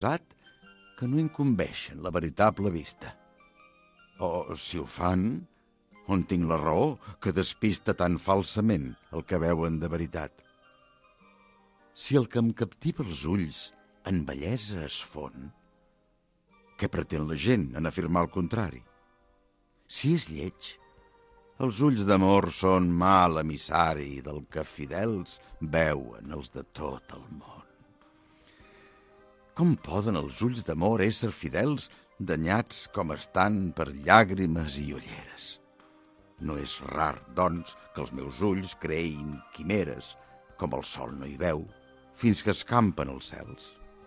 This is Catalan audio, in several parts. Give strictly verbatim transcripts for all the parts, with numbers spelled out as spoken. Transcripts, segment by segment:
que no incumbeixen la veritable vista. O, si ho fan, on tinc la raó que despista tan falsament el que veuen de veritat? Si el que em captiva els ulls en bellesa es fon, què pretén la gent en afirmar el contrari? Si és lleig, els ulls d'amor són mal emissari del que fidels veuen els de tot el món. Com poden els ulls d'amor ésser fidels danyats com estan per llàgrimes i ulleres? No és rar, doncs, que els meus ulls creïn quimeres, com el sol no hi veu, fins que escampen els cels.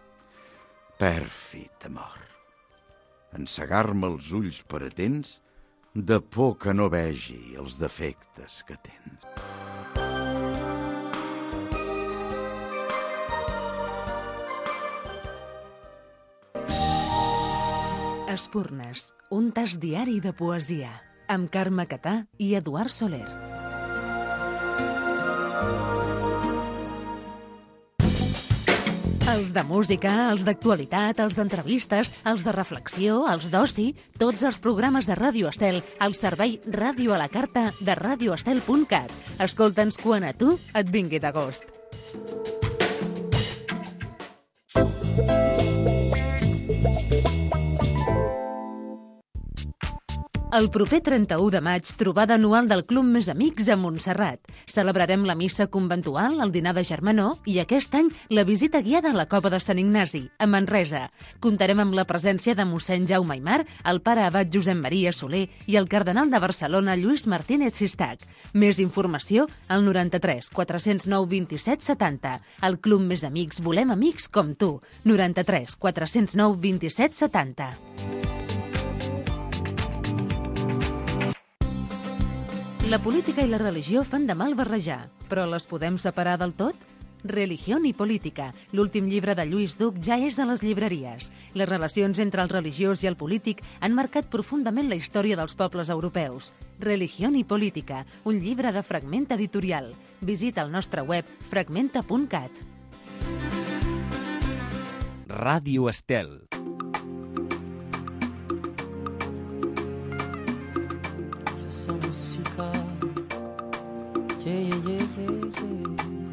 Pèrfid amor, encegar-me els ulls per atents de por que no vegi els defectes que tens. Espurnes, un tas diari de poesia, amb Carme Catà i Eduard Soler. Els de música, els d'actualitat, els d'entrevistes, els de reflexió, els d'oci, tots els programes de Ràdio Estel al servei Ràdio a la Carta de radio estel punt cat. Escolta'ns quan a tu et vingui de gust. El proper trenta-u de maig, trobada anual del Club Més Amics a Montserrat. Celebrarem la missa conventual, el dinar de germanor i aquest any la visita guiada a la Cova de Sant Ignasi, a Manresa. Comptarem amb la presència de mossèn Jaume Aymar, el pare abat Josep Maria Soler i el cardenal de Barcelona Lluís Martínez Sistac. Més informació al noranta-tres quatre-cents nou vint-i-set setanta. El Club Més Amics volem amics com tu. noranta-tres quatre-cents nou vint-i-set setanta. La política i la religió fan de mal barrejar, però les podem separar del tot? Religión y política, l'últim llibre de Lluís Duc, ja és a les llibreries. Les relacions entre el religiós i el polític han marcat profundament la història dels pobles europeus. Religión y política, un llibre de Fragment Editorial. Visita el nostre web fragmenta punt cat. Ràdio Estel. Yeah, yeah, yeah, yeah.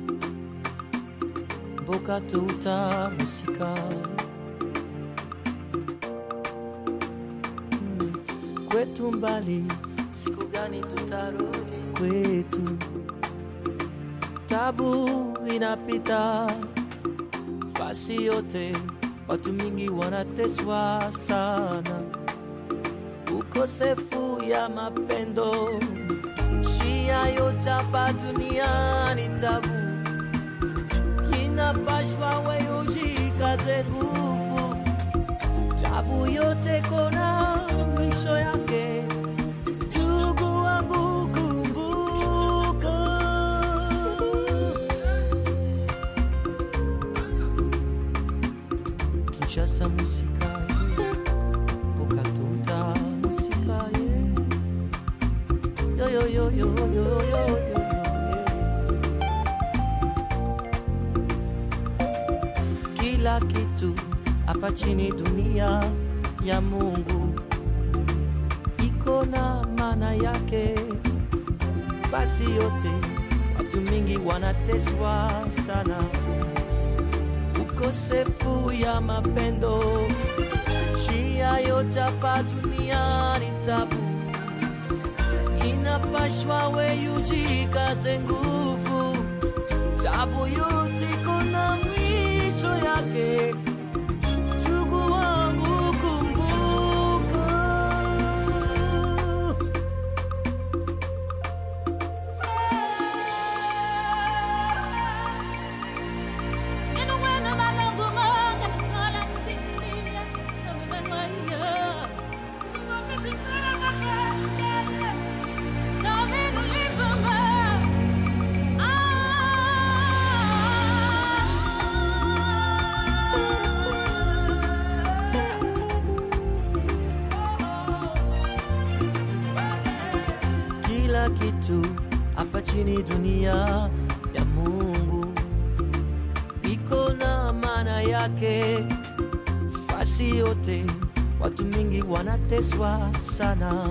Boca tuta música. Kwetu mbali, siku gani tutarudi kwetu? Tabu inapita fasi yote, watu mingi wanateswa sana. Ukosefu ya mapendo Shia yote hapa duniani tabu, inapashwa wewe ujikaze nguvu. Tabu yote kona mwisho yake, ndugu wangu kumbuka. Kinshasa musika, Bokatuta musika, yo yo yo yo yo yo yo. Kila kitu hapa chini dunia ya Mungu iko na maana yake. Basi yote watu mingi wanateswa sana, ukosefu ya mapendo. Shia yote hapa duniani tabu, inapashwa wewe ujikaze nguvu. Tabu yote kuna mwisho yake, ndugu wangu kumbuka. Kitu hapa chini dunia ya Mungu iko na maana yake. sisi yote, watu mingi wanateswa sana,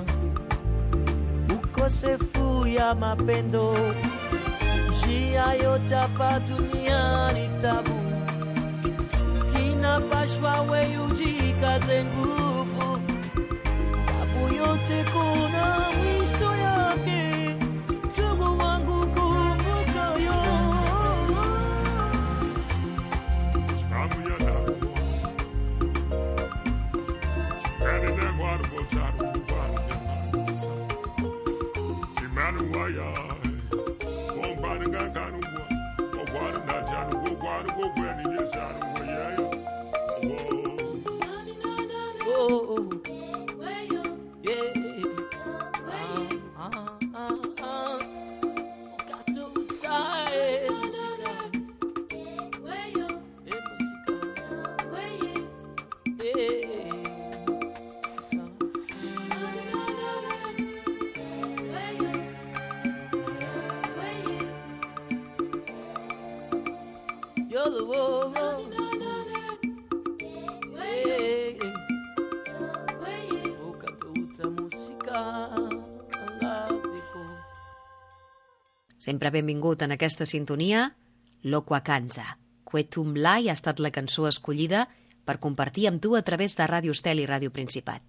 ukosefu ya mapendo, njia yote hapa duniani tabu, inapashwa we ujikaze nguvu, tabu yote kuna mwisho yake, ndugu wangu kumbuka yo. Sempre benvingut en aquesta sintonia, Loquacanza. Kwetum Lai ha estat la cançó escollida per compartir amb tu a través de Ràdio Estel i Ràdio Principat.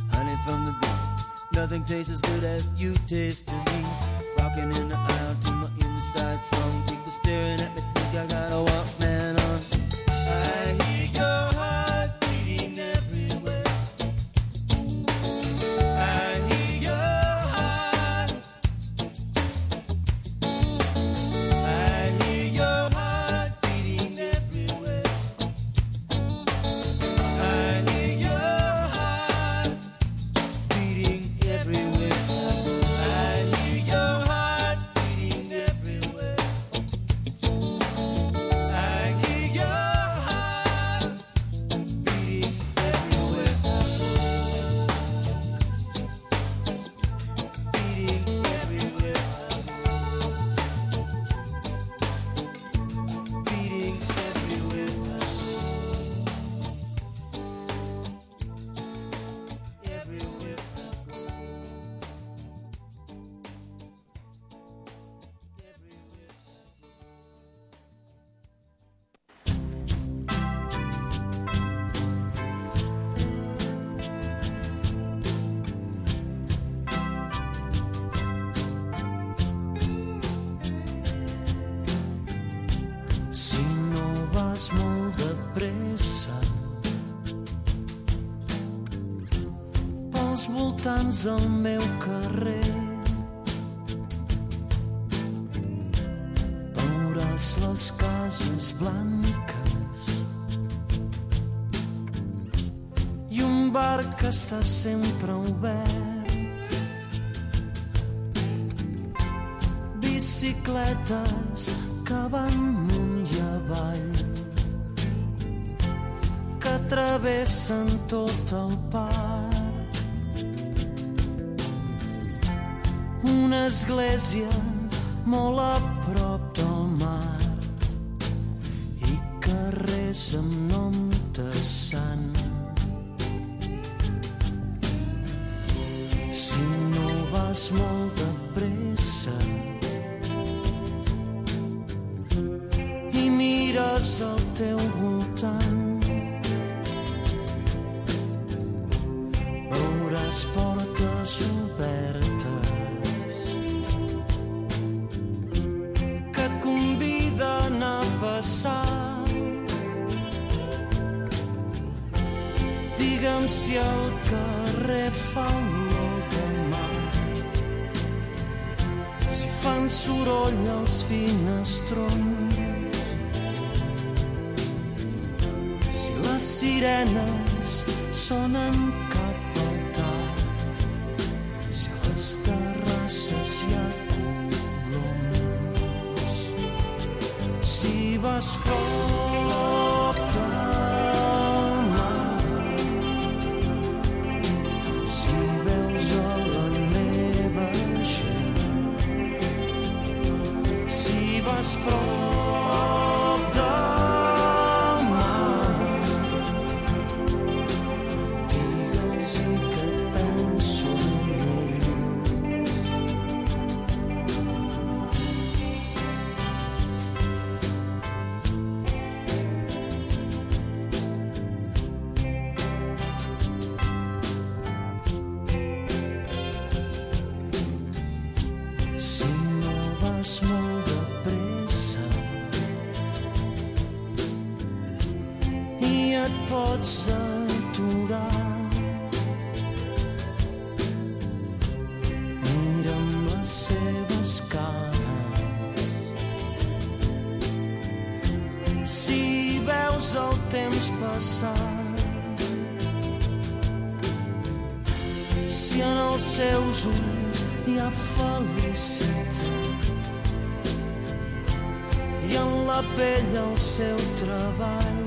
Nothing tastes as good as you taste to me. Rocking in the aisle to my voltants del meu carrer. Veuràs les cases blanques i un bar que està sempre obert. Bicicletes que van amunt i avall, que travessen tot el parc. Una església molt a prop del mar i carrers amb nom de sant. Si no vas molt de pressa i mires al teu voltant, veuràs portes obertes que et conviden a passar. Digue'm si el carrer fa olor de mar, si fan soroll els finestrons, si les sirenes sonen cap al tard, si a les terrasses hi ha coloms, si vas prop del mar, si veus a la meva gent, si vas prop del mar, digue'ls que penso en ells. Si no vas molt de pressa i et pots aturar, mira'm les seves cares. Si veus el temps passar, si en els seus ulls hi ha felicitat i en la pell el seu treball,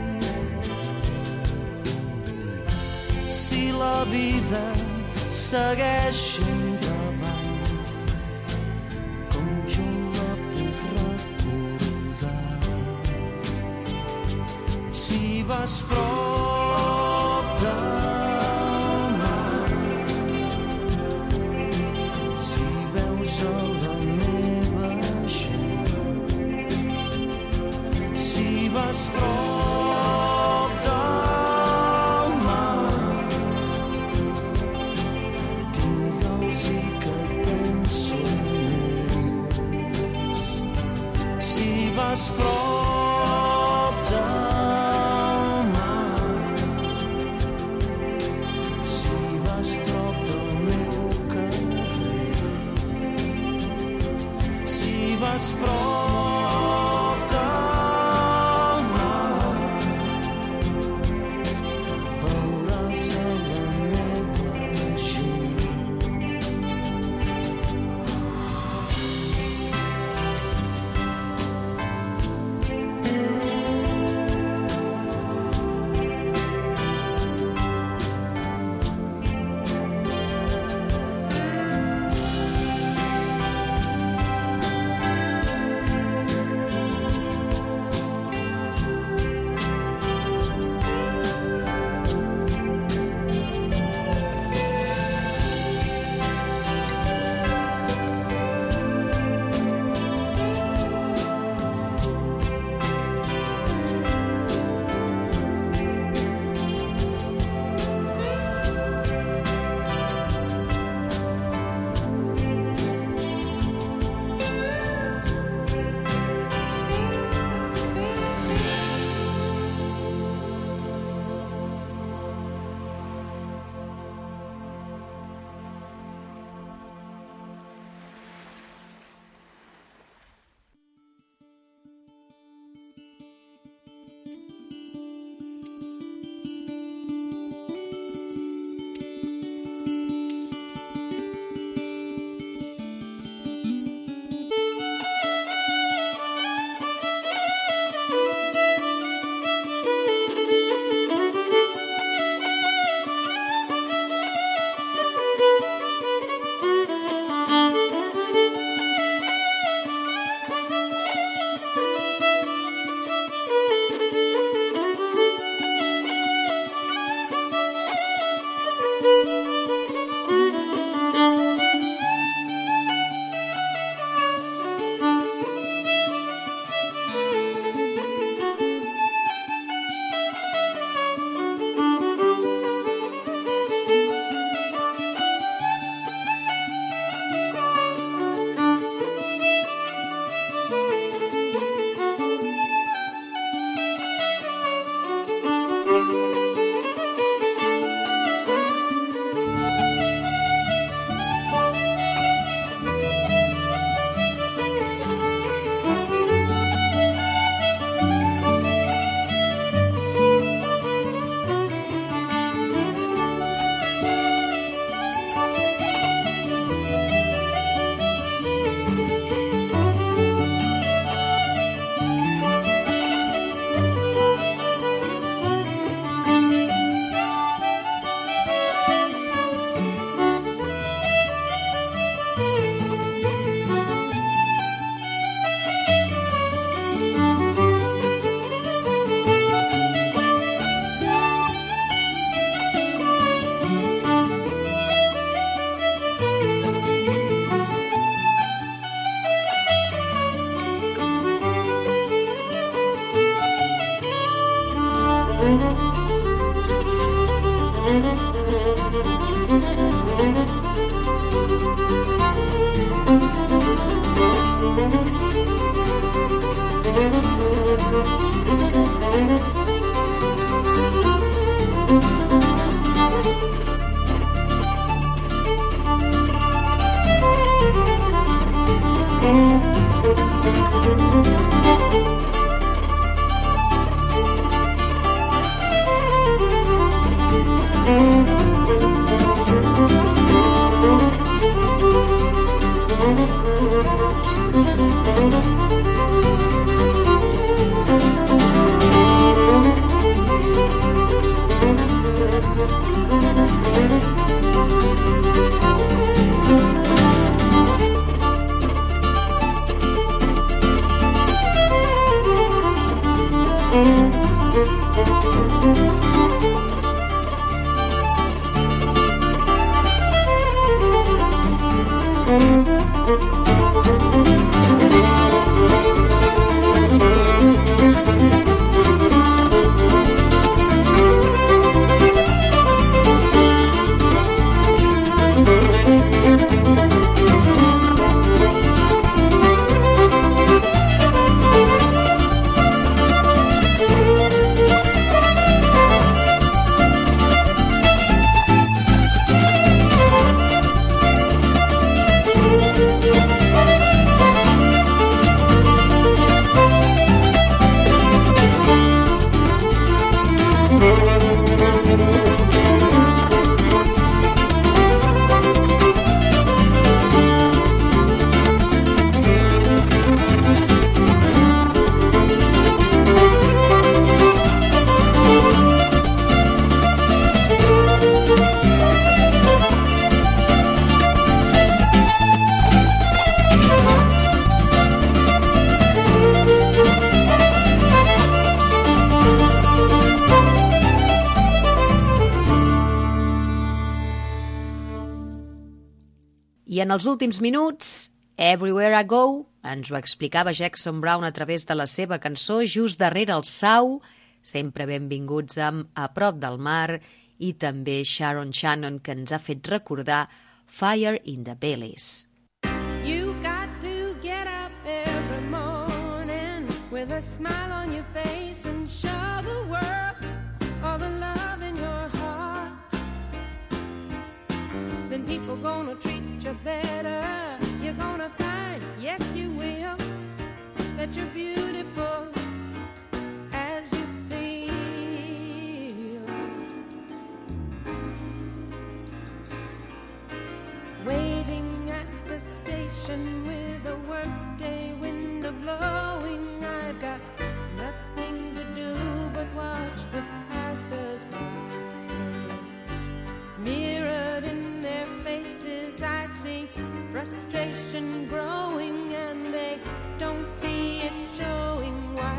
si la vida segueix endavant com jo la puc recordar, si vas prop del mar, si veus a la meva gent, si vas prop del mar, digue'ls que penso en ells. Si vas prop del mar, si vas prop del meu carrer, si vas prop del mar, veuràs a la meva gent. I en els últims minuts, Everywhere I Go, ens ho explicava Jackson Browne a través de la seva cançó Just darrere el Sau, sempre benvinguts amb A prop del mar, i també Sharon Shannon, que ens ha fet recordar Fire in the Bellies. You got to get up every morning with a smile on your face and show the world all the love in your heart. Then people gonna treat you better. You're gonna find, yes you will, that you're beautiful as you feel. Waiting at the station with a workday window blowing, I've got nothing to do but watch the passers-by. Mirrored in their faces I see frustration growing, and they don't see it showing. Why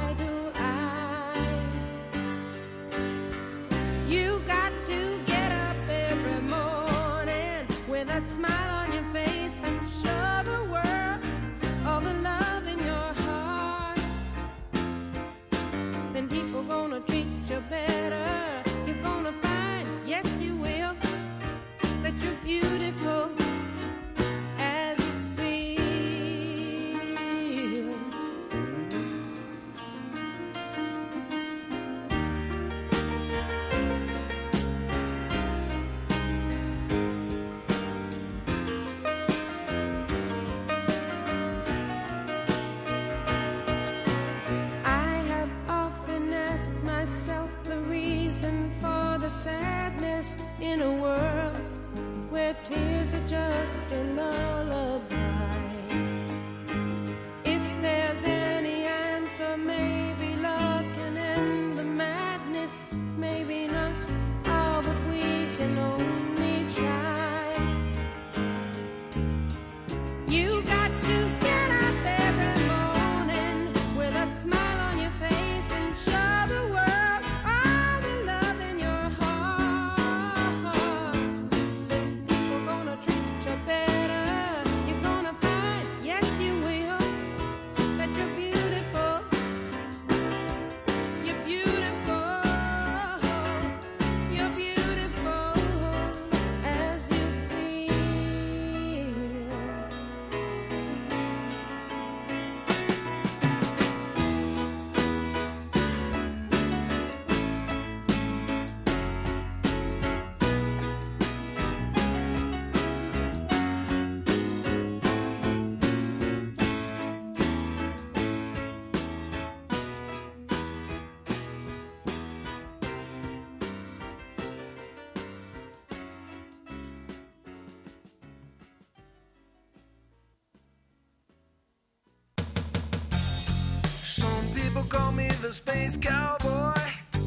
people call me the space cowboy.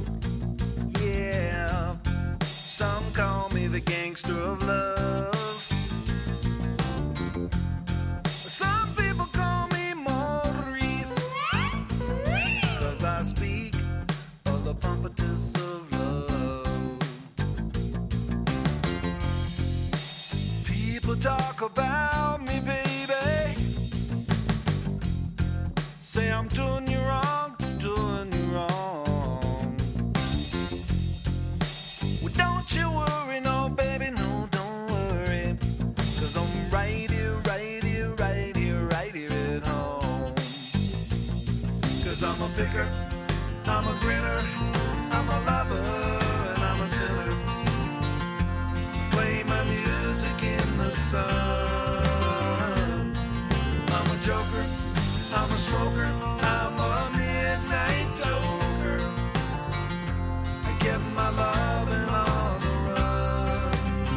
Yeah, some call me the gangster of love. Some people call me Maurice, 'cause I speak of the pompatus of love. People talk about me, baby, say I'm doing you wrong, doing you wrong. Well, don't you worry, no, baby, no, don't worry, 'cause I'm right here, right here, right here, right here at home. 'Cause I'm a picker, I'm a grinner, I'm a lover, and I'm a sinner. Play my music in the sun. I'm a joker, I'm a smoker, I'm a midnight toker. I get my loving on the run.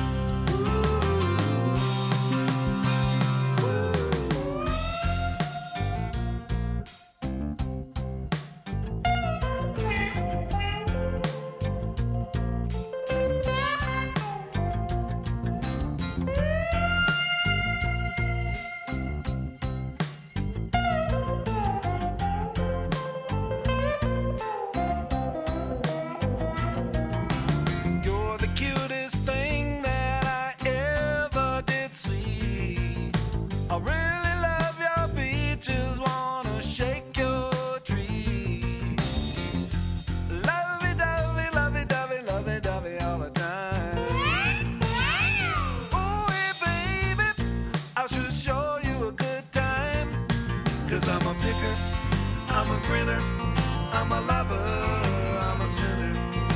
You're the cutest thing that I ever did see. I really love your beaches, wanna shake your tree. Lovey-dovey, lovey-dovey, lovey-dovey all the time. Oh, hey, baby, I should show you a good time. 'Cause I'm a picker, I'm a grinner, I'm a lover, I'm a sinner.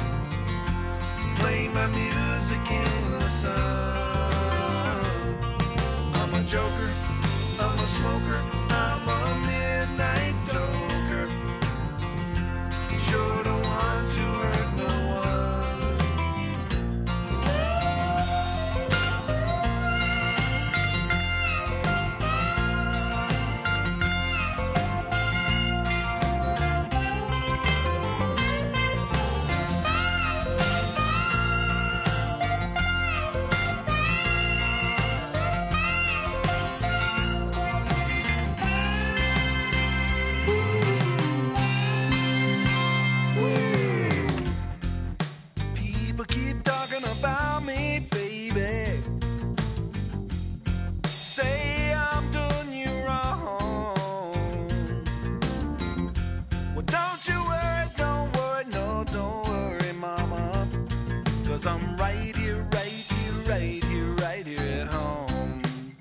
Play my music in the sun. I'm a joker, I'm a smoker, I'm a midnight toker. Sure don't want to hurt no one. People keep talking about me, baby. Say I'm doing you wrong. Well, don't you worry, don't worry, no, don't worry, mama. 'Cause I'm right here, right here, right here, right here at home.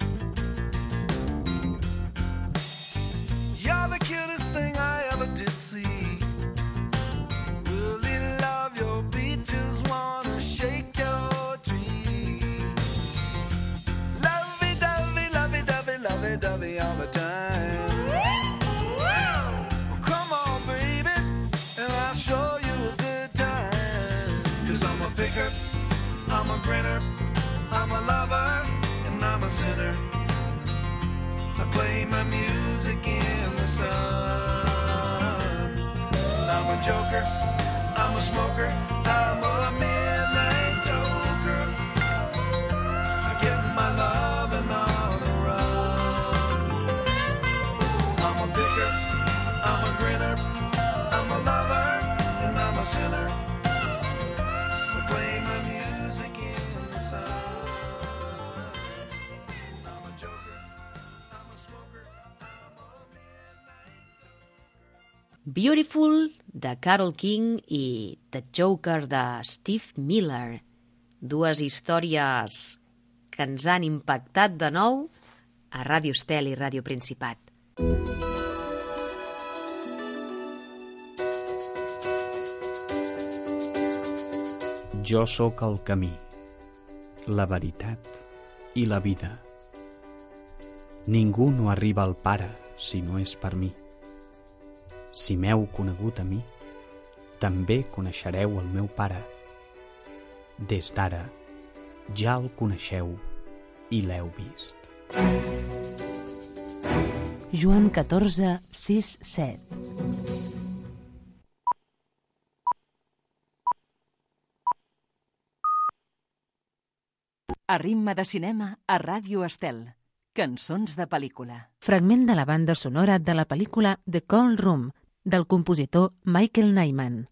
You're the cutest thing I ever did see. Really love your beaches, wanna shake your tree. Lovey-dovey, lovey-dovey, lovey-dovey all the time. Well, come on, baby, and I'll show you a good time. 'Cause I'm a picker, I'm a grinner, I'm a lover, and I'm a sinner. I play my music in the sun. I'm a joker, I'm a smoker, I'm a midnight toker. I get my loving on the run. I'm a picker, I'm a grinner, I'm a lover, and I'm a sinner. I play my music in the sun. I'm a joker, I'm a smoker, I'm a midnight toker. Beautiful, de Carole King, i The Joker, de Steve Miller. Dues històries que ens han impactat de nou a Ràdio Estel i Ràdio Principat. Jo sóc el camí, la veritat i la vida. Ningú no arriba al Pare si no és per mi. Si m'heu conegut a mi, també coneixereu el meu Pare. Des d'ara ja el coneixeu i l'heu vist. Joan catorze, sis, set. ritme de cinema a Ràdio Estel. Cançons de pel·lícula. Fragment de la banda sonora de la pel·lícula The Cold Room, del compositor Michael Nyman.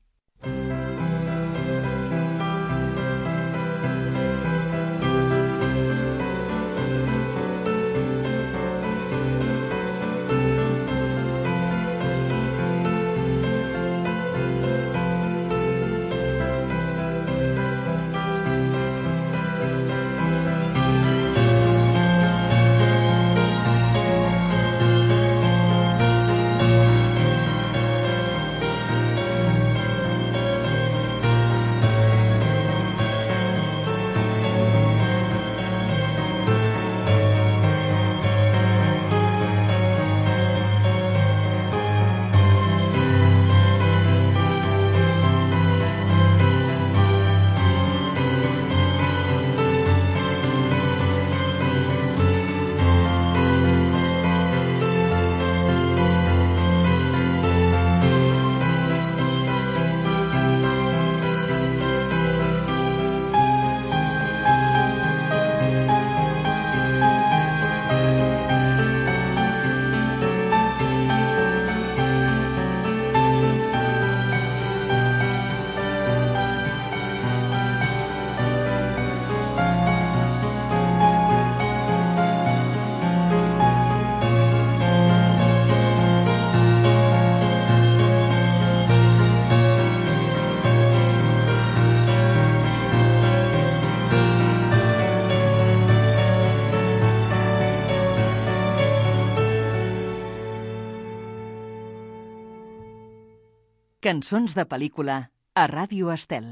Cançons de pel·lícula a Ràdio Estel.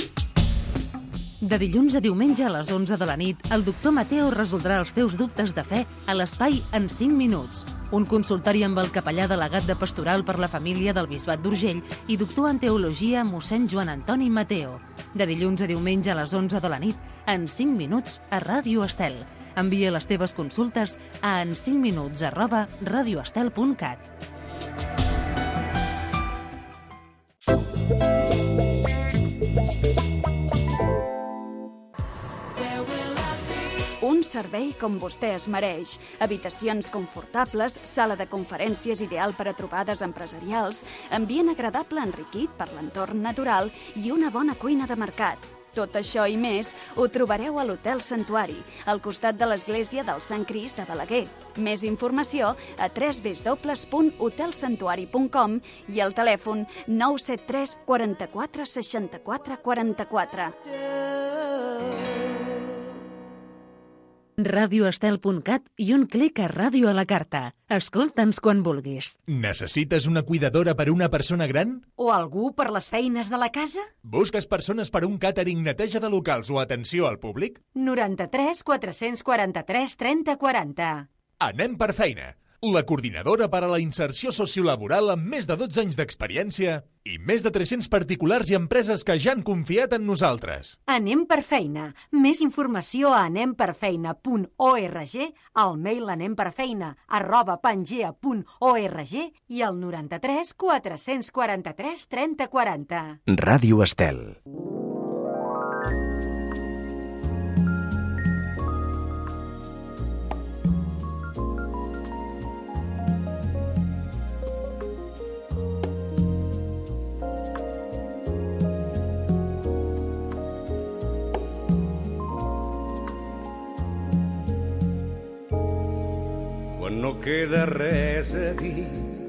De dilluns a diumenge a les onze de la nit, el doctor Mateo resoldrà els teus dubtes de fe a l'espai En cinc minuts. Un consultori amb el capellà delegat de Pastoral per la Família del Bisbat d'Urgell i doctor en Teologia mossèn Joan Antoni Mateo. De dilluns a diumenge a les onze de la nit, En cinc minuts a Ràdio Estel. Envia les teves consultes a en cinc minuts arroba radioestel punt cat. Un servei com vostè es mereix. Habitacions confortables, sala de conferències ideal per a trobades empresarials, ambient agradable enriquit per l'entorn natural i una bona cuina de mercat. Tot això i més ho trobareu a l'Hotel Santuari, al costat de l'església del Sant Crist de Balaguer. Més informació a w w w punt hotel santuari punt com i al telèfon nou set tres quaranta-quatre seixanta-quatre quaranta-quatre. radioestel punt cat i un clic a Ràdio a la Carta. Escolta'ns quan vulguis. Necessites una cuidadora per a una persona gran? O algú per les feines de la casa? Busques persones per a un càtering, neteja de locals o atenció al públic? noranta-tres quatre-cents quaranta-tres trenta quaranta. Anem per feina. La coordinadora per a la inserció sociolaboral amb més de dotze anys d'experiència i més de tres-cents particulars i empreses que ja han confiat en nosaltres. Anem per feina. Més informació a anem per feina punt org, al mail anemperfeina arroba pangea punt org i al noranta-tres quatre-cents quaranta-tres trenta quaranta. Ràdio Estel. No queda res a dir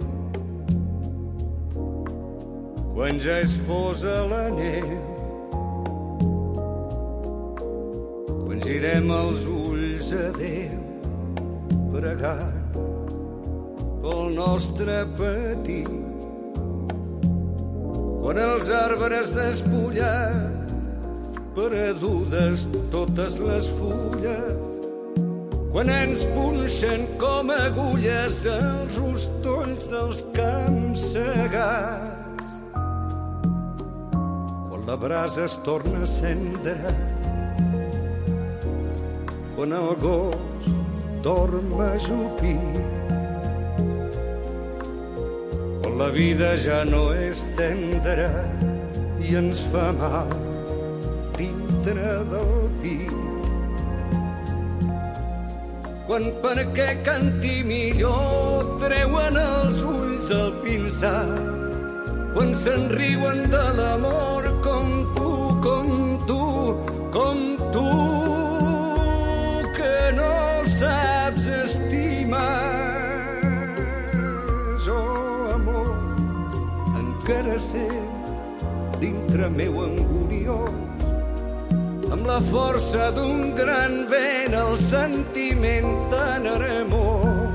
quan ja és fosa la neu, quan girem els ulls a Déu pregant pel nostre patir, quan els arbres despullats perdudes totes les fulles, quan ens punxen com agulles els rostolls dels camps segats, quan la brasa es torna a cendre, quan el gos dorm ajupit, quan la vida ja no és tendra i ens fa mal dintre del pit, quan perquè canti millor treuen els ulls al pinsà, quan se'n riuen de l'amor com tu, com tu, com tu, que no saps estimar. Oh, amor, encara sé dintre meu anguniós, amb la força d'un gran vent, el sentiment tan hermós,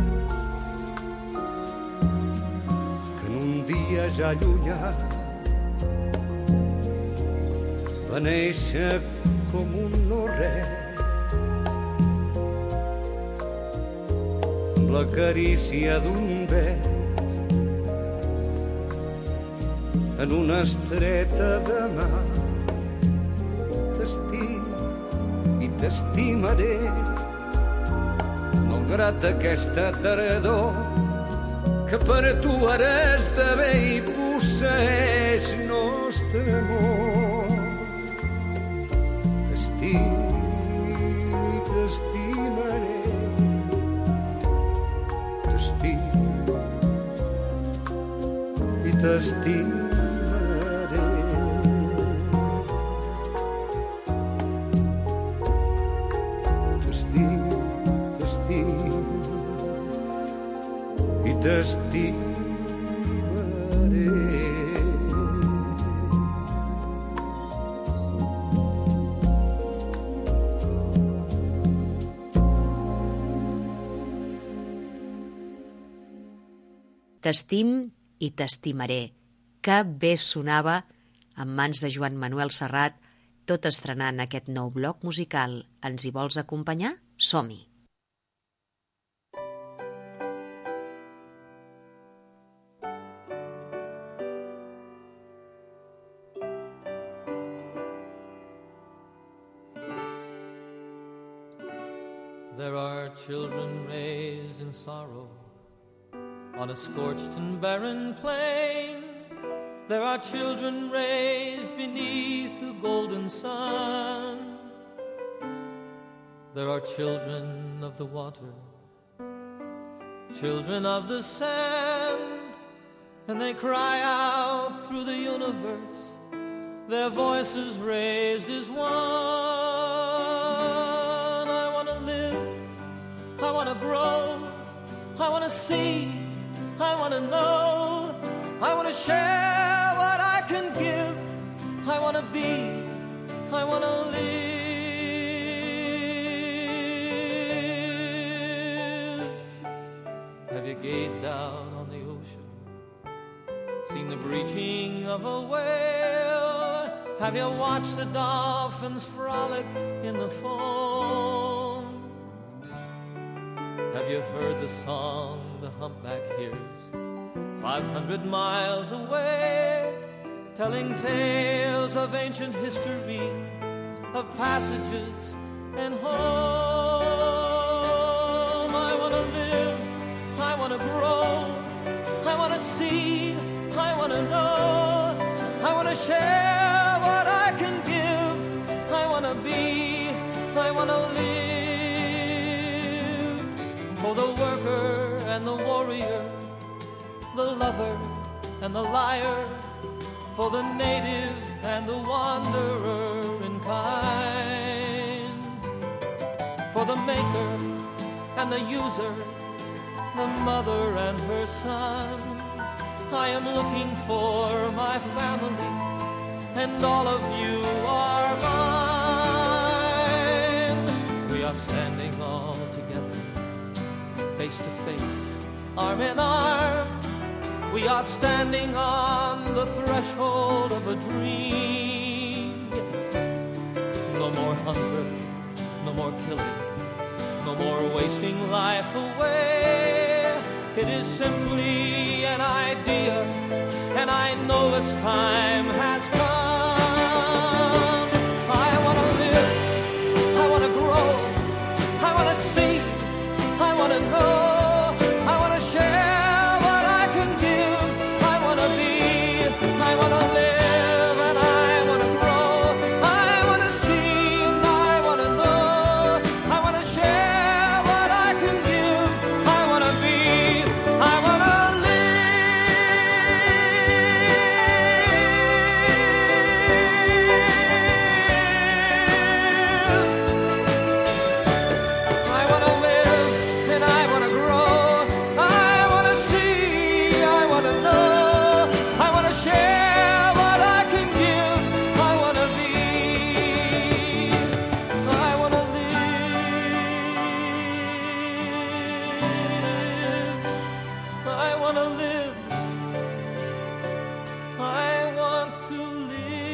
que en un dia ja llunyà va néixer com un no-res, amb la carícia d'un bes, en una estreta de mà. T'estim i t'estimaré, malgrat aquesta tardor que per tu ara esdevé i posseeix nostre amor. T'estim i t'estimaré, t'estim i t'estimaré. T'estimaré. T'estim i t'estimaré. Que bé sonava en mans de Joan Manuel Serrat, tot estrenant aquest nou bloc musical. Ens hi vols acompanyar? Som-hi! There are children raised in sorrow on a scorched and barren plain. There are children raised beneath the golden sun. There are children of the water, children of the sand, and they cry out through the universe, their voices raised as one. I want to grow, I want to see, I want to know, I want to share what I can give, I want to be, I want to live. Have you gazed out on the ocean, seen the breaching of a whale? Have you watched the dolphins frolic in the foam? Have you heard the song the humpback hears five hundred miles away, telling tales of ancient history, of passages and home? I want to live, I want to grow, I want to see, I want to know, I want to share what I can give, I want to be, I want to live. For the worker and the warrior, the lover and the liar, for the native and the wanderer in kind, for the maker and the user, the mother and her son. I am looking for my family, and all of you are mine. We are standing all together, face to face, arm in arm. We are standing on the threshold of a dream. Yes, no more hunger, no more killing, no more wasting life away. It is simply an idea, and I know its time has come. I want to live, I want to grow, I want to see, I want to know, I want to share what I can give, I want to be, I want to live, and I want to grow, I want to see, and I want to know, I want to share what I live. I want to live.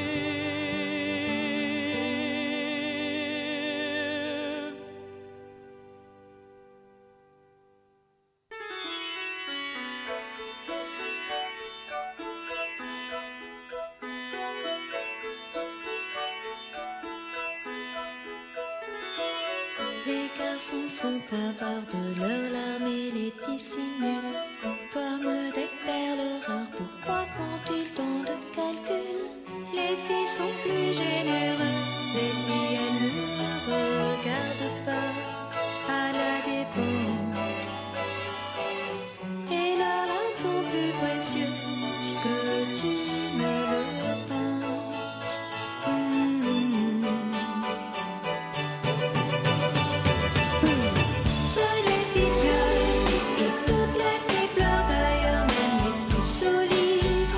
Les garçons sont avares de leurs larmes et les dissimulent comme des perles rares. Pourquoi font-ils tant de calculs? Les filles sont plus généreuses. Les filles, elles ne regardent pas à la dépense. Et leurs larmes sont plus précieuses que tu ne le penses. Mmh. Seules les filles pleurent et toutes les filles pleurent, d'ailleurs même les plus solides.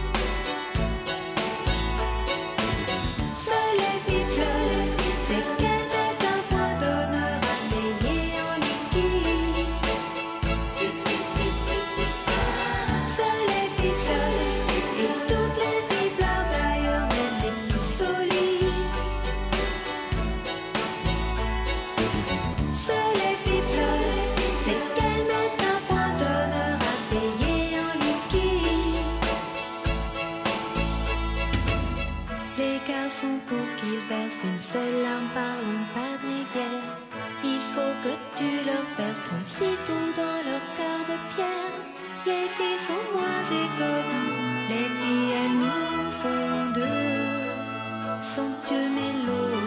Seules les filles pleurent, c'est qu'elles mettent un point d'honneur à payer en liquide. Seules les filles pleurent et toutes les filles pleurent, d'ailleurs même les plus solides. Seules les filles pleurent, c'est qu'elles mettent un point d'honneur à payer en liquide. Les garçons, pour qu'ils versent une seule larme, parlons pas de rivière. Il faut que tu leur verses trente-six trous dans leur cœur de pierre. Les filles sont moins égoïstes. Les filles, elles nous font de somptueux mélos.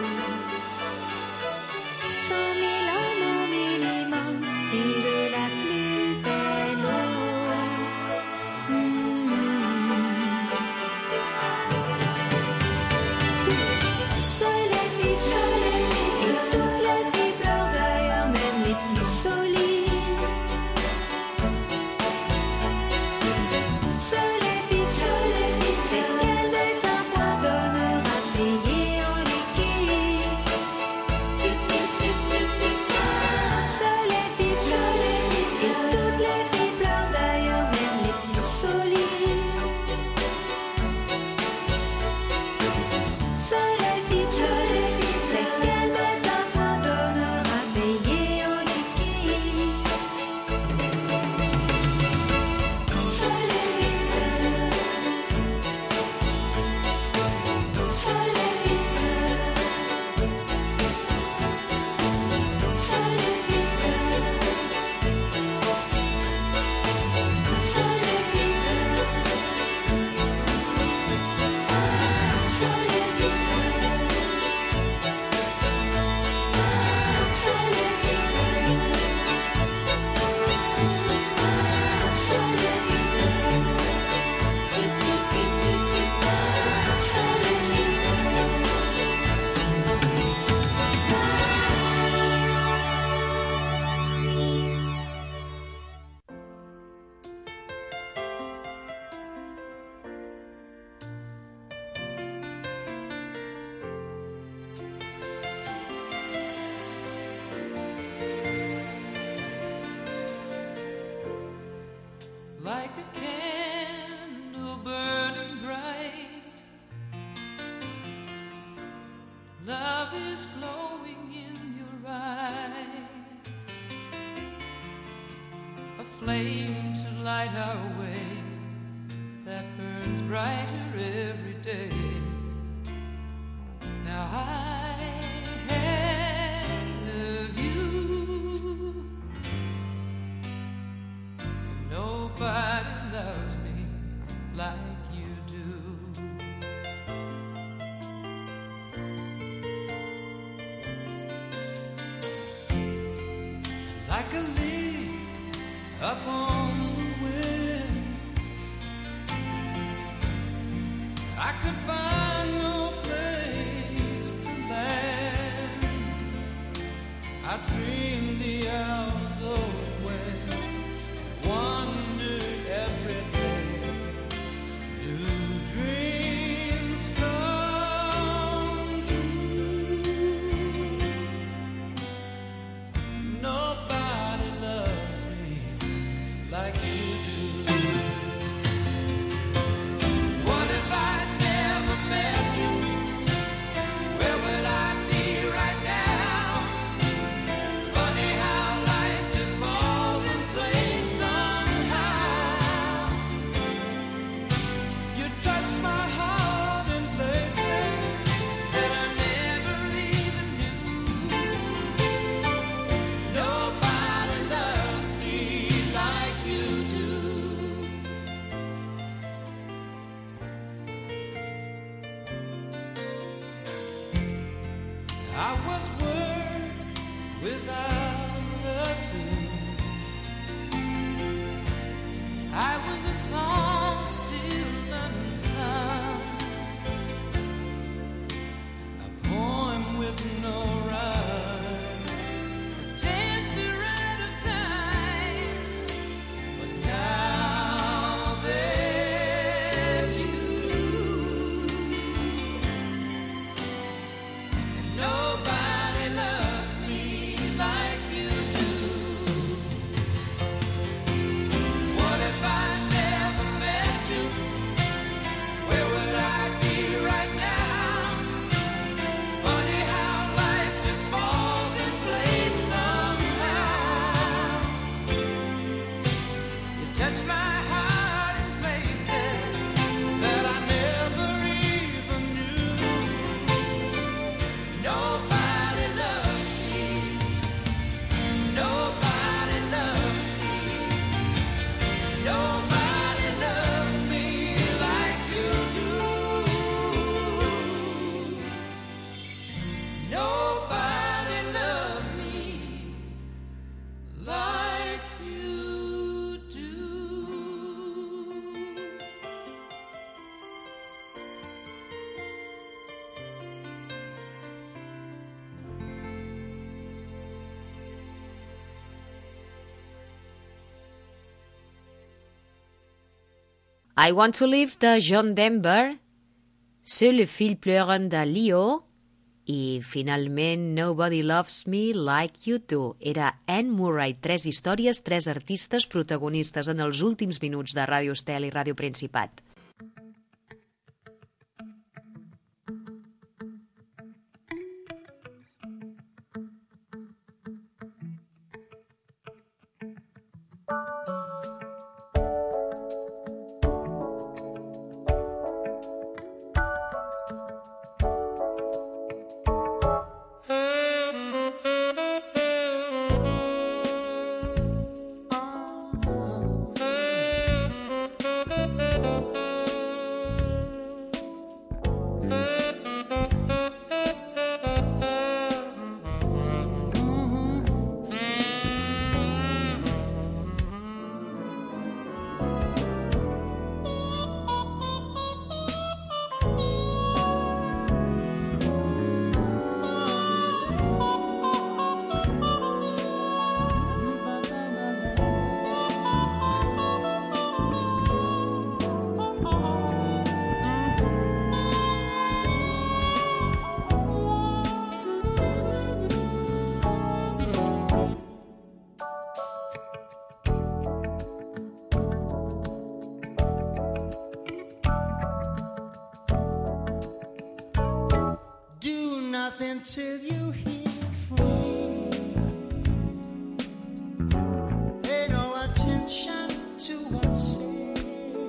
Cent mille amants minimum et de la plus belle eau. Mmh. Seules les filles seules et toutes les filles pleurent, d'ailleurs même les plus solides. Seules les filles seules, c'est qu'elles mettent un point d'honneur à payer en liquide. Seules les filles seules et toutes les filles pleurent, d'ailleurs même les plus solides. Seules les filles seules, c'est qu'elles mettent un point d'honneur à payer en liquide. Seules les filles pleurent. Seules les filles pleurent. Seules les filles pleurent. Seules les filles pleurent. Seules les filles pleurent. Seules les filles pleurent. Seules les filles pleurent. Seules les filles Like a candle burning bright, love is glowing in your eyes, a flame to light our way that burns brighter every day. Now I have you. Nobody loves me like you do. Like a leaf up on the wind, I could find no place to land. I dreamed the hours away, wondered every day the song still unsound, a poem with no rhyme, a dancer out of time, but now there's you. Nobody loves me like you do. What if I never met you? Where would I be right now? Funny how life just falls in place somehow. You touch my heart in places that I never even knew. Nobody loves me. Nobody loves me. Nobody loves me like you do. Nobody loves me like you do. I Want to Live de John Denver, C'est le fil pleurant de Leo i, finalment, Nobody Loves Me Like You Do. Era Anne Murray. Tres històries, tres artistes protagonistes en els últims minuts de Ràdio Estel i Ràdio Principat. Do nothing till you hear from me. Pay no attention to what's said.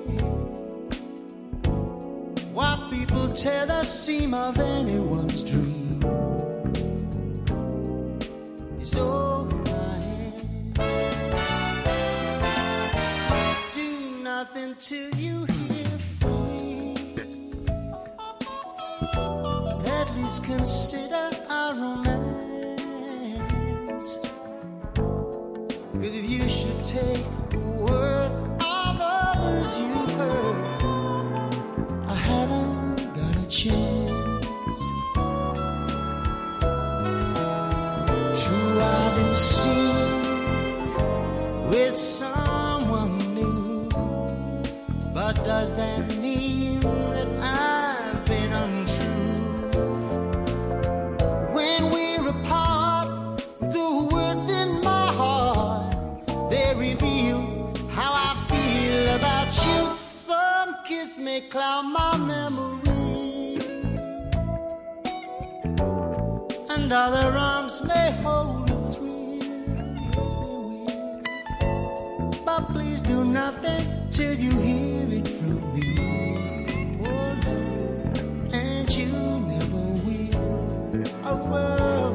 What people tell the seam of anyone's dream is over my head. Do nothing till you hear from me. At least consider our romance. 'Cause if you should take the word of others you've heard, I haven't got a chance. True, I've been seen with someone new, but does that mean that I've been untrue? When we're apart, the words in my heart, they reveal how I feel about you. Some kiss may cloud my memory, and other arms may hold a thrill. Yes, they will. But please do nothing till you hear it from me. Oh no, and you never will. Oh, well.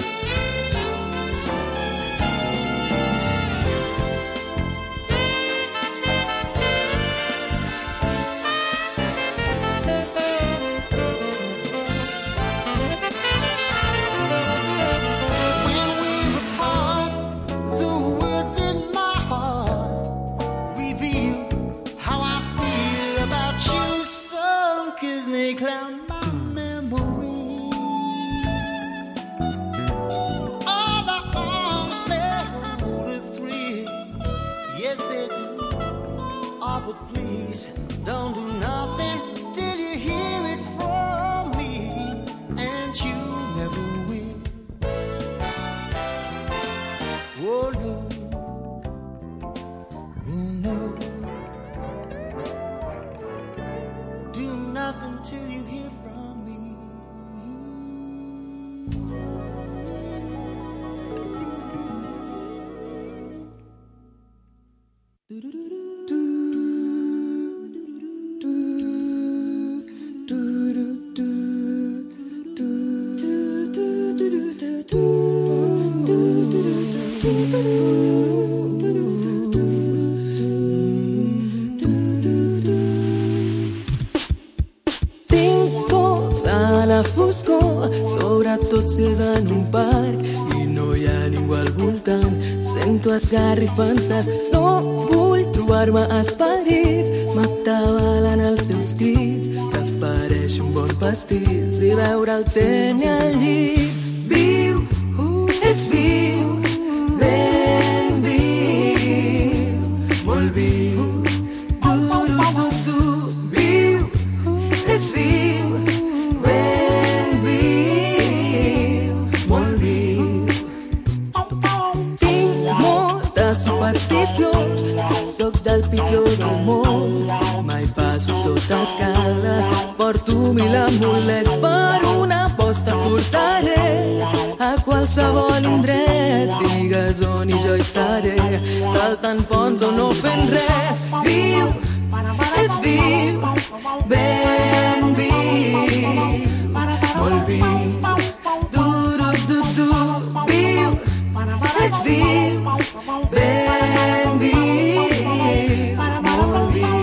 When we're apart, the words in my heart reveal but please don't do nothing till you hear it from me, and you never will. Oh no, oh no, do nothing till you hear from me. Tinc por de la foscor, sobretot si és en un parc i no hi ha ningú al voltant. Sento esgarrifances, no vull trobar-me esperits, m'atabalen els seus crits, prefereixo un bon pastís i veure el ten i el llit. Viu, és viu, ben viu, molt viu. És viu, ben viu, molt viu. Tinc moltes supersticions, sóc del pitjor del món. Mai passo sota escales, porto mil amulets, per una aposta portaré a qualsevol indret. Digues on i jo hi seré, saltant ponts o no fent res. Viu, és viu, ben viu, molt viu. Du-du, du-du, viu, és viu, ben viu, molt viu.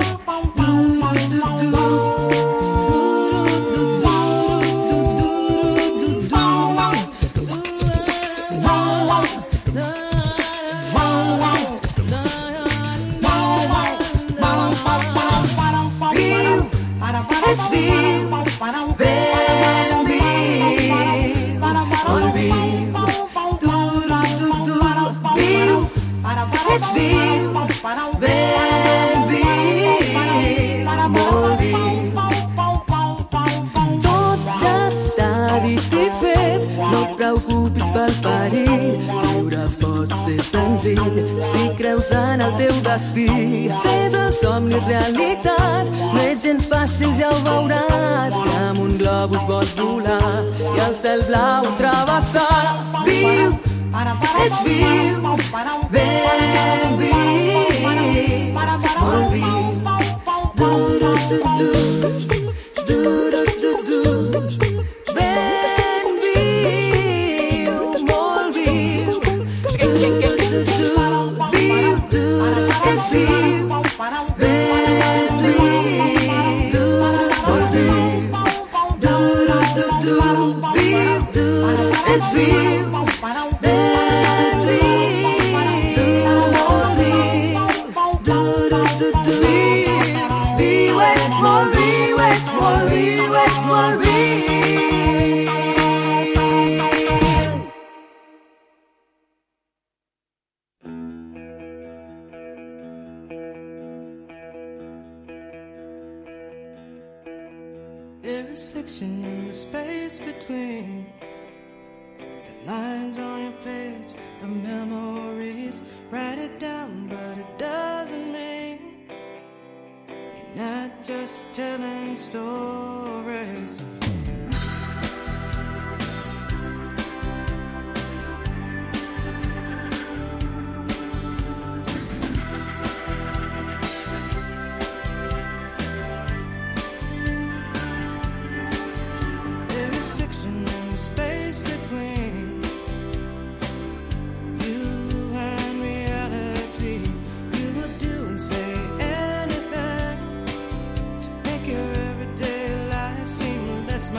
És viu, ben viu, molt viu. Du-du-du-du, viu, és viu, ben viu, molt viu. Tot ja està dit i fet, no et preocupis pel perill. Viure pot ser senzill, si creus en el teu destí. Fes el somni realitat, no és gens fàcil, ja ho veuràs. Si amb un globus vols volar i el cel blau travessar. Viu, ets viu, ben viu, molt viu. Du-du-du-du, du-du-du-du, ben viu, molt viu. Du-du-du-du, viu, du-du, ets viu, ben viu, molt viu. Du-du-du-du, viu, du-du, ets viu, ben viu, molt viu. Du-du-du-du, viu, ets molt viu, ets molt viu, ets molt viu. There is fiction in the space between the lines on your page of memories. Write it down, but it doesn't mean you're not just telling stories. Space between you and reality. You will do and say anything to make your everyday life seem less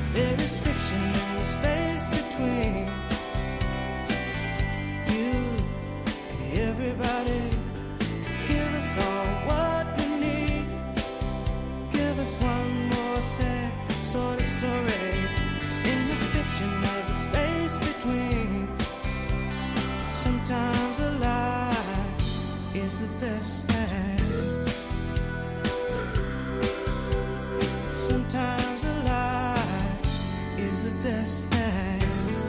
There is fiction in the space between you and everybody. Give us all what we need. Give us one more sad sort of story. In the fiction of the space between, sometimes a lie is the best thing. Sometimes a lie is the best thing.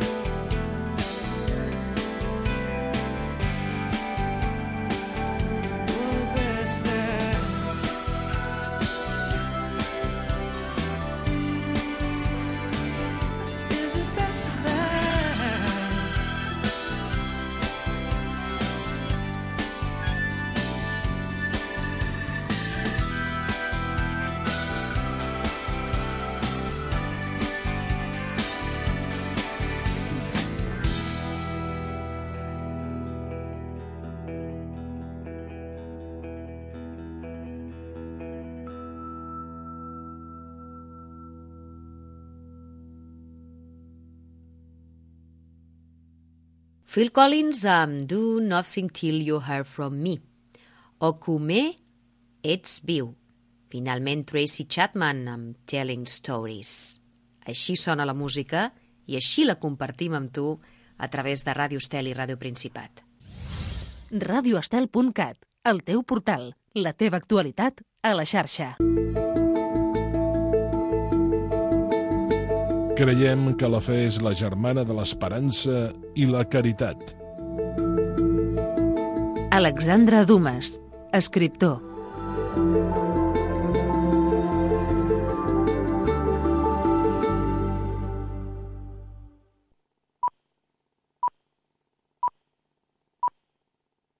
Oh, the best thing. Is the best thing. Phil Collins amb Do Nothing Till You Hear From Me. Okume, Ets Viu. Finalment Tracy Chapman amb Telling Stories. Així sona la música i així la compartim amb tu a través de Ràdio Estel i Ràdio Principat. radio estel punt cat, el teu portal, la teva actualitat a la xarxa. Creiem que la fe és la germana de l'esperança i la caritat. Alexandre Dumas, escriptor.